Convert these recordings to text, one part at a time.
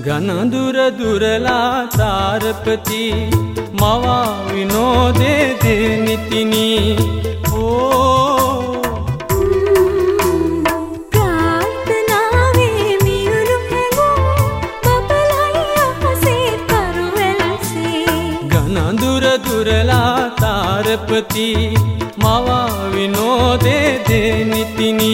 ගනඳුර දුරලා තාරපති මවා විනෝදේ දෙනිතිනි ප්‍රාර්ථනාවේ මියුරු හැඟුම් බබලයි අහසේ කරුවැල්සේ ගනඳුර දුරලා තාරපති මවා විනෝදේ දෙනිතිනි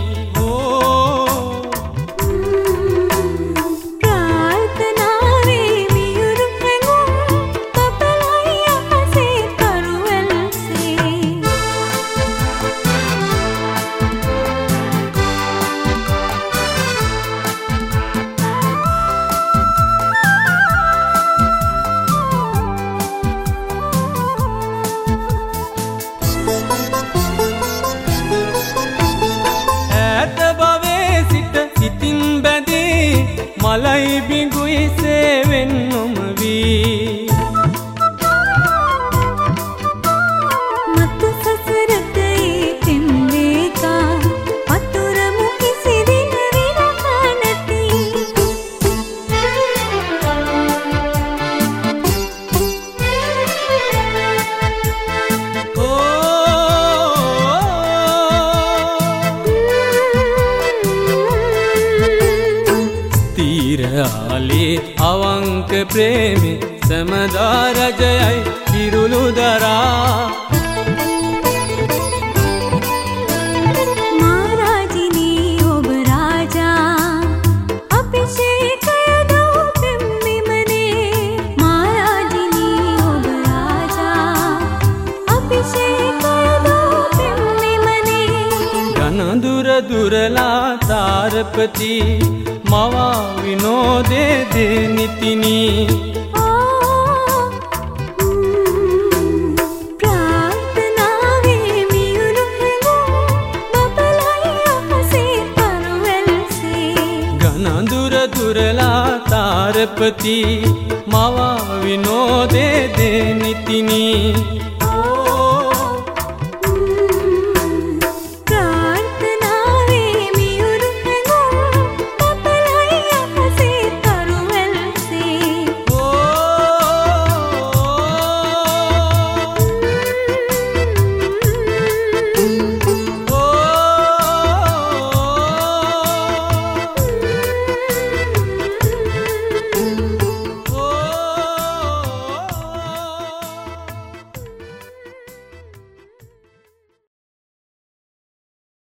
මලයි බිඟුයි සේවෙන් නොමවී මතු සසරතේ තෙම්බේකා වතුරමු කිසිදින විරහ නැති තීරාලේ අවංක ප්‍රේමෙ සමදා රජයයි කිරුළු දරා මාරාජිනී ඔබ රාජා අභිෂේකය දෝ පෙම්මිමනේ මාරාජිනී ඔබ රාජා අභිෂේකය දෝ පෙම්මිමනේ ගනඳුර දුරලා තාරපති මවා විනෝදේ දෙනිතිනි ප්‍රාර්ථනාවේ මියුරු හැඟුම් බබලයි අහසේ කරුවැල්සේ ගනඳුර දුරලා තාරපති මවා විනෝදේ දෙනිතිනි